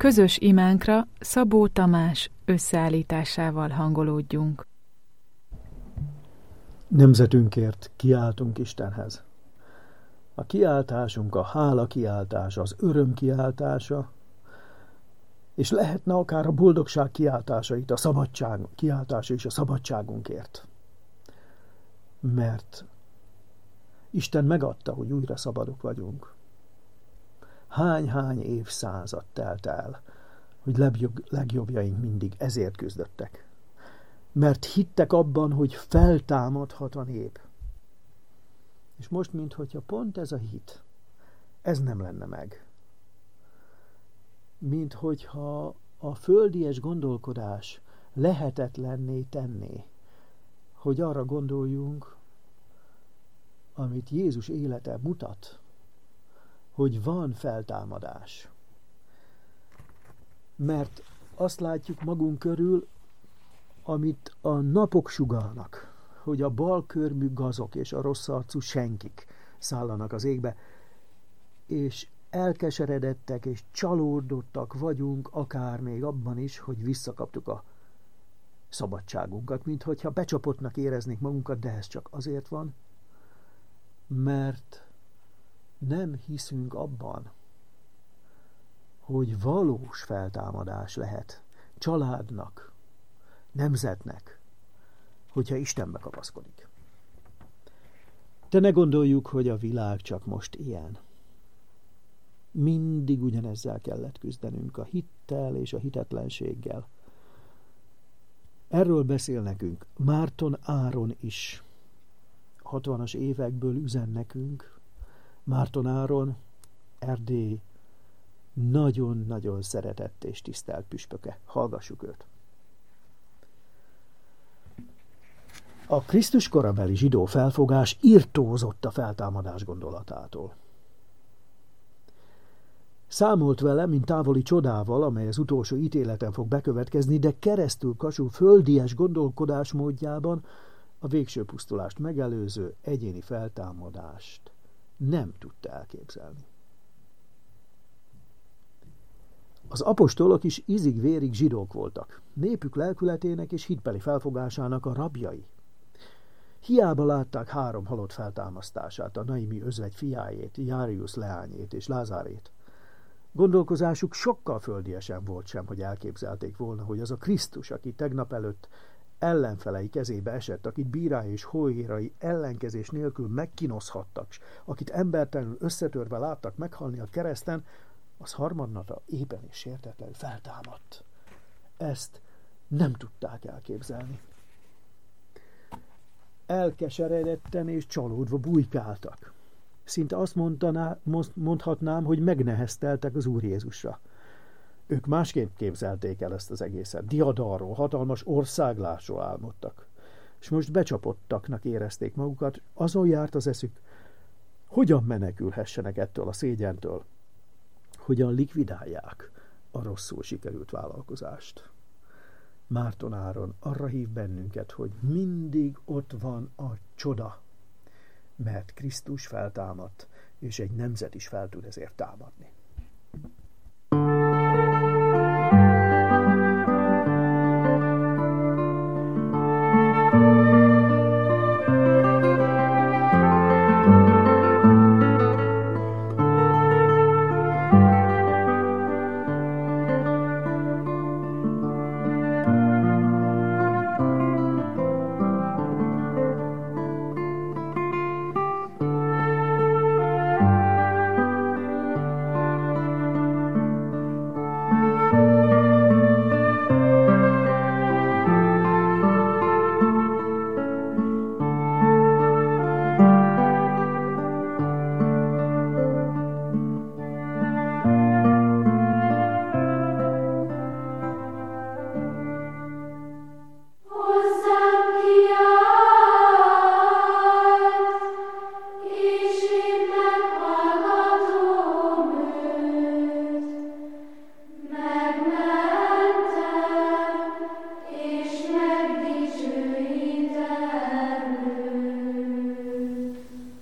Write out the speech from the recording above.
közös imánkra Szabó Tamás összeállításával hangolódjunk. Nemzetünkért kiáltunk Istenhez. A kiáltásunk a hála kiáltása, az öröm kiáltása, és lehetne akár a boldogság kiáltása itt, a szabadság kiáltása is a szabadságunkért. Mert Isten megadta, hogy újra szabadok vagyunk. Hány-hány évszázad telt el, hogy legjobbjaink mindig ezért küzdöttek. Mert hittek abban, hogy feltámadhat a nép. És most, minthogyha pont ez a hit, ez nem lenne meg. Minthogyha a földies gondolkodás lehetetlenné tenné, hogy arra gondoljunk, amit Jézus élete mutat, hogy van feltámadás. Mert azt látjuk magunk körül, amit a napok sugallnak, hogy a balkörmű gazok és a rossz arcú senkik szállanak az égbe, és elkeseredettek és csalódottak vagyunk, akár még abban is, hogy visszakaptuk a szabadságunkat, minthogyha becsapottnak éreznék magunkat, de ez csak azért van, mert nem hiszünk abban, hogy valós feltámadás lehet családnak, nemzetnek, hogyha Istenbe kapaszkodik. De ne gondoljuk, hogy a világ csak most ilyen. Mindig ugyanezzel kellett küzdenünk, a hittel és a hitetlenséggel. Erről beszél nekünk Márton Áron is. 60-as évekből üzen nekünk. Márton Áron, Erdély nagyon-nagyon szeretett és tisztelt püspöke. Hallgassuk őt. A Krisztus korabeli zsidó felfogás irtózott a feltámadás gondolatától. Számolt vele, mint távoli csodával, amely az utolsó ítéleten fog bekövetkezni, de keresztül kasul földies gondolkodásmódjában a végső pusztulást megelőző egyéni feltámadást nem tudta elképzelni. Az apostolok is ízig-vérig zsidók voltak, népük lelkületének és hitbeli felfogásának a rabjai. Hiába látták 3 halott feltámasztását, a Naimi özvegy fiájét, Járius leányét és Lázárét. Gondolkozásuk sokkal földiesen volt sem, hogy elképzelték volna, hogy az a Krisztus, aki tegnap előtt ellenfelei kezébe esett, akit bírái és hóhérai ellenkezés nélkül megkínozhattak, akit embertelenül összetörve láttak meghalni a kereszten, az harmadnapra éppen és sértetlenül feltámadt. Ezt nem tudták elképzelni. Elkeseredetten és csalódva bujkáltak. Szinte azt mondhatnám, hogy megnehezteltek az Úr Jézusra. Ők másképp képzelték el ezt az egészet. Diadalról, hatalmas országlásról álmodtak. És most becsapottaknak érezték magukat, azon járt az eszük, hogyan menekülhessenek ettől a szégyentől, hogyan likvidálják a rosszul sikerült vállalkozást. Márton Áron arra hív bennünket, hogy mindig ott van a csoda, mert Krisztus feltámadt, és egy nemzet is fel tud ezért támadni.